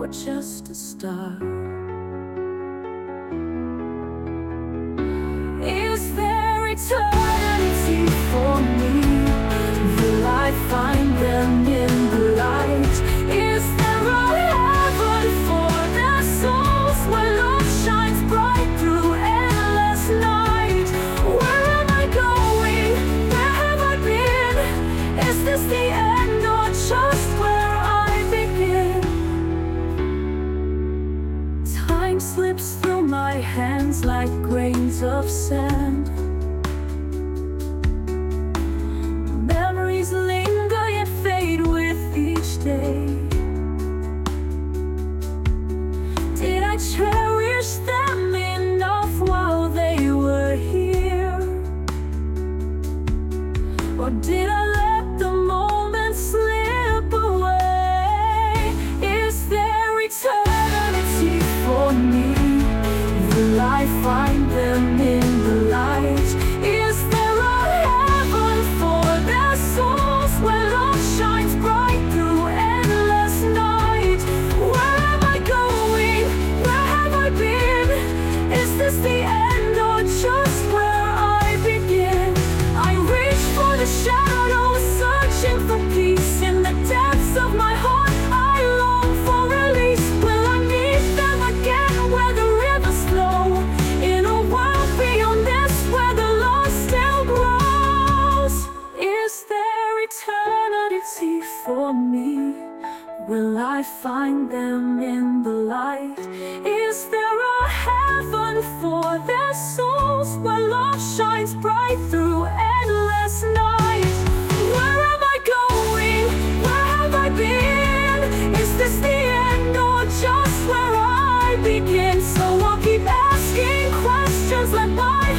just a start? Is there eternity for me? Will I find them in the light? Is there a heaven for their souls where love shines bright through endless night? Where am I going? Where have I been? Is this the end or just where I begin? Time slips through my hands like grains of sand. Memories linger yet fade with each day. Did I cherish them enough while they were here? Or did I let the moment slip away? Is there eternity for me? Will I find them in the light? Is there a heaven for their souls where love shines bright through endless night? Where am I going? Where have I been? Is this the end or just where I begin? I reach for the shadows, searching for peace in the depths of my heart. I long for release. Will I meet them again where the rivers flow? In a world beyond this where the love still grows. Is there eternity for me? Will I find them in the light? Is there a heaven for their souls where love shines bright through endless night? Where am I going? Where have I been? Is this the end or just where I begin? So I'll keep asking questions, let my